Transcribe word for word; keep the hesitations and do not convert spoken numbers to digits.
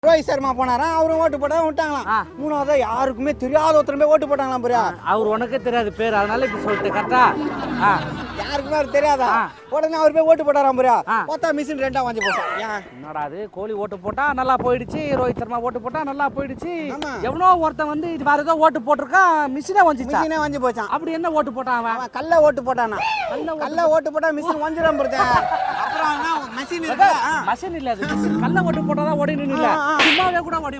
ரோஹித் சர்மா போனாரா அவரும் ஓட்டு போட்டா விட்டாங்களாம். மூணாவது யாருக்குமே தெரியாத ஒருத்தருமே ஓட்டு போட்டாங்களாம். புரியா அவர் உனக்கே தெரியாது பேர், அதனால இப்படி சொல்லிட்டு கரெக்டா யாருக்குமே அவர் தெரியாதா? உடனே அவர் போய் ஓட்டு போட்டாராம். புரியா பார்த்தா மிஷின் ரெண்டா வாங்கி போட்டான். என்னடா அது, கோலி ஓட்டு போட்டா நல்லா போயிடுச்சு, ரோஹித் சர்மா ஓட்டு போட்டா நல்லா போயிடுச்சு. எவனோ ஒருத்தன் வந்து இது வேற ஏதோ ஓட்டு போட்டிருக்கான், மிஷினே வந்து மிஷினே வாங்கி போச்சான். அப்படி என்ன ஓட்டு போட்டான் அவன்? கல்ல ஓட்டு போட்டானா? கல்ல ஓட்டு போட்டா மிஷின் வஞ்சிரம் போடுறேன். அப்புறம் மெஷின் மஷின் இல்ல, அது கல்ல ஓட்டு போட்டாதான் ஓடி நின்னு இல்ல, சும்மாவே கூட ஓடி